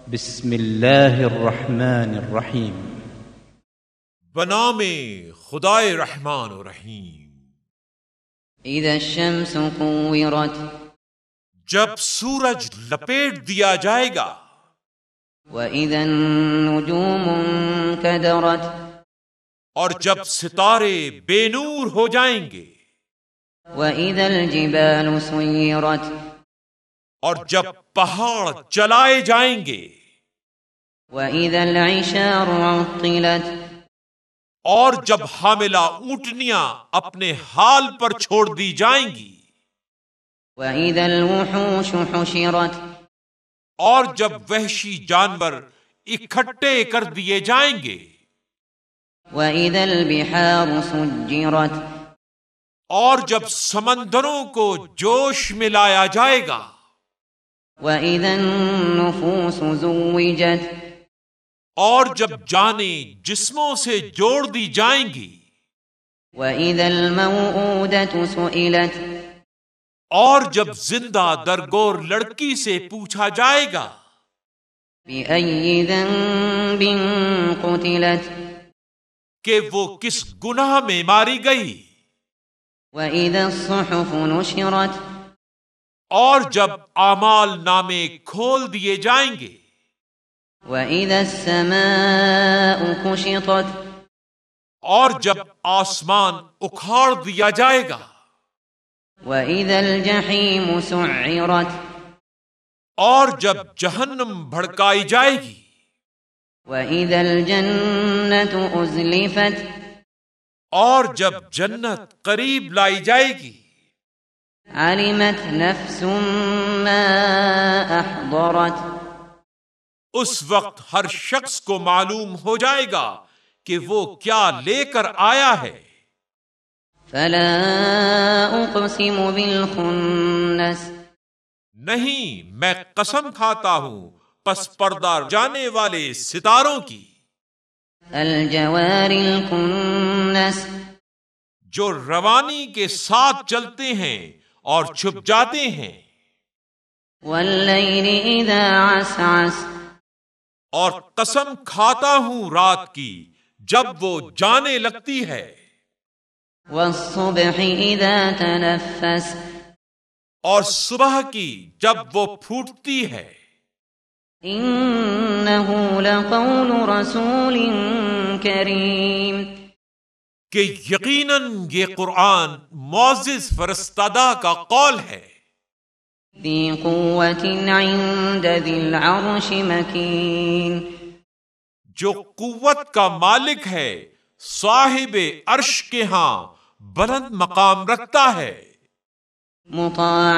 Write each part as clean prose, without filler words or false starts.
بسم اللہ الرحمن الرحیم. بنام خدائے رحمان و رحیم. اذا الشمس كورت جب سورج لپیٹ دیا جائے گا. واذا النجوم انكدرت اور جب ستارے بے نور ہو جائیں گے. واذا الجبال سيرت اور جب پہاڑ جلائے جائیں گے. واذا العشار عطلت اور جب حاملہ اونٹنیاں اپنے حال پر چھوڑ دی جائیں گی. واذا الوحوش حشرت اور جب وحشی جانور اکٹھے کر دیے جائیں گے. واذا البحار سجرت اور جب سمندروں کو جوش میں لایا جائے گا. واذا النفوس زوجت اور جب جانیں جسموں سے جوڑ دی جائیں گی. واذا الموءودة سئلت اور جب زندہ درگور لڑکی سے پوچھا جائے گا. بأي ذنب قتلت کہ وہ کس گناہ میں ماری گئی. واذا الصحف نشرت اور جب اعمال نامے کھول دیے جائیں گے. واذا السماء كشطت اور جب آسمان اکھاڑ دیا جائے گا. واذا الجحيم سعرت اور جب جہنم بھڑکائی جائے گی. واذا الجنة ازلفت اور جب جنت قریب لائی جائے گی. علمت نفس ما احضرت اس وقت ہر شخص کو معلوم ہو جائے گا کہ وہ کیا لے کر آیا ہے. فلا اقسم بالخنس نہیں، میں قسم کھاتا ہوں پس پردہ جانے والے ستاروں کی. الجوار الكنس جو روانی کے ساتھ چلتے ہیں اور چھپ جاتے ہیں. والليل اذا عسعس اور قسم کھاتا ہوں رات کی جب وہ جانے لگتی ہے. والصبح اذا تنفس اور صبح کی جب وہ پھوٹتی ہے. انه لقول رسول کریم کہ یقیناً یہ قرآن معزز فرستادہ کا قول ہے. ذی قوت عند ذی العرش مکین جو قوت کا مالک ہے، صاحب عرش کے ہاں بلند مقام رکھتا ہے. مطاع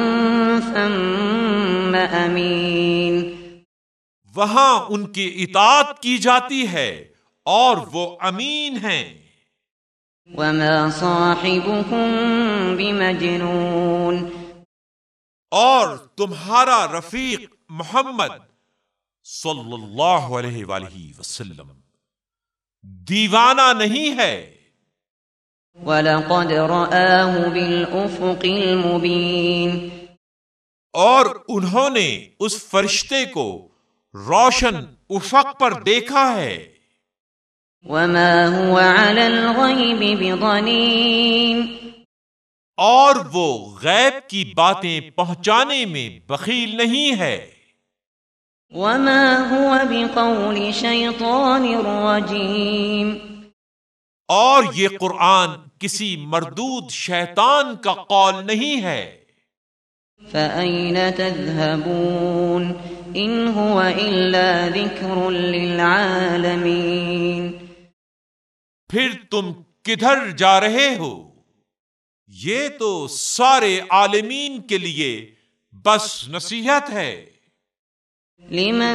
ثم امین وہاں ان کی اطاعت کی جاتی ہے اور وہ امین ہیں. وما صاحبكم بمجنون اور تمہارا رفیق محمد صلی اللہ علیہ وآلہ وسلم دیوانہ نہیں ہے. وَلَقَدْ رَآهُ بِالْأُفُقِ الْمُبِينِ اور انہوں نے اس فرشتے کو روشن افق پر دیکھا ہے. وَمَا هُوَ عَلَى الْغَيْبِ بِضَنِينٍ اور وہ غیب کی باتیں پہنچانے میں بخیل نہیں ہے. وَمَا هُوَ بِقَوْلِ شَيْطَانٍ رَجِيمٍ اور یہ قرآن کسی مردود شیطان کا قول نہیں ہے. فَأَيْنَ تَذْهَبُونَ إِنْ هُوَ إِلَّا ذِكْرٌ لِلْعَالَمِينَ پھر تم کدھر جا رہے ہو؟ یہ تو سارے عالمین کے لیے بس نصیحت ہے. لمن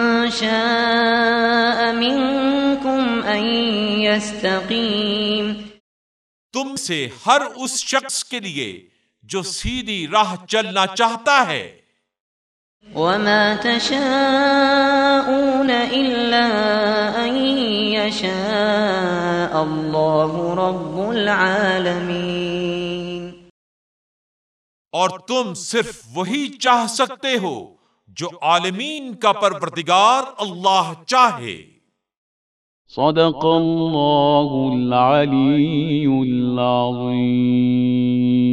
شاء منكم ان يستقيم تم سے ہر اس شخص کے لیے جو سیدھی راہ چلنا چاہتا ہے. وما تشاءون الا ان يشاء الله رب العالمين اور تم صرف وہی چاہ سکتے ہو جو عالمین کا پروردگار اللہ چاہے۔ صدق اللہ العلی العظیم۔